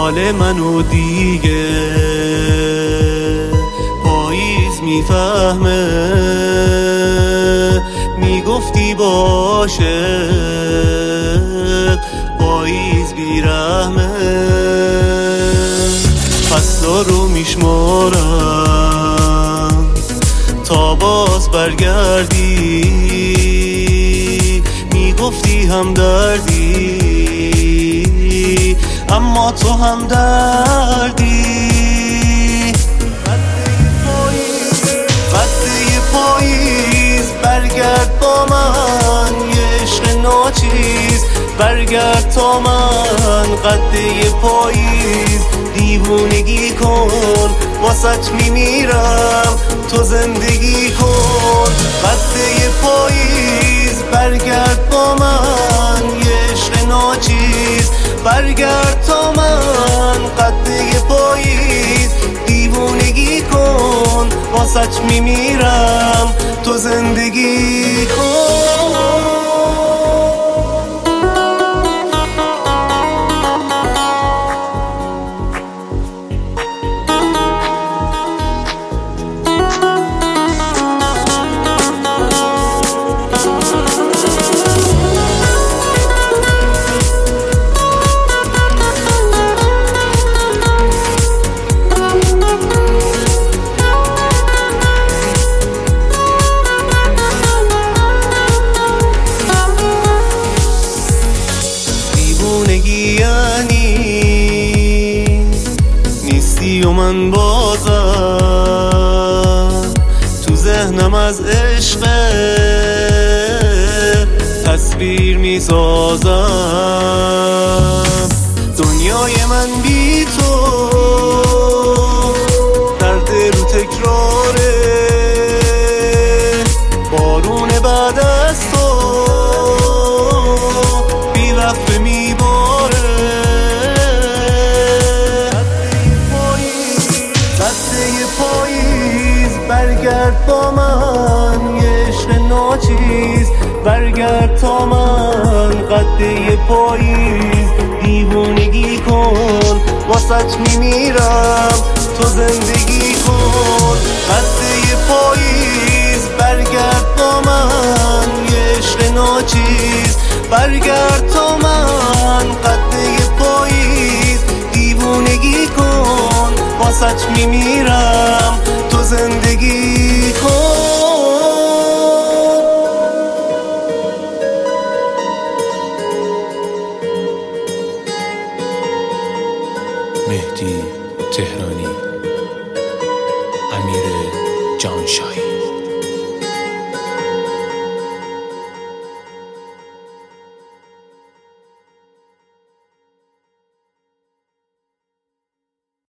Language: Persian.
حال منو دیگه پاییز میفهمه. میگفتی باشه پاییز بیرحمه. فصلا رو میشمارم تا باز برگردی. میگفتی هم دردی اما تو هم دردی. قده پاییز برگرد با من یه عشق ناچیز. برگرد تا من قده پاییز دیوونگی کن واسط میمیرم تو زندگی کن. قده پاییز برگرد با من یه عشق ناچیز. برگرد تا من قده پاییز دیوونگی کن واسط میمیرم تو زندگی کن. یعنی نیستی و من بازم تو ذهنم از عشق تصویر میسازم. دنیای من بی تو درد رو تکراره. بارون بعد از تو بی وقفه میباره. قده پاییز برگرد با من یه عشق ناچیز. برگرد تا من قده پاییز دیوونگی کن واسط میمیرم تو زندگی کن. قده پاییز برگرد با من یه عشق ناچیز. برگرد تا من قده پاییز دیوونگی کن واسط میمیرم تو زندگی کن. مهدی تهرانی.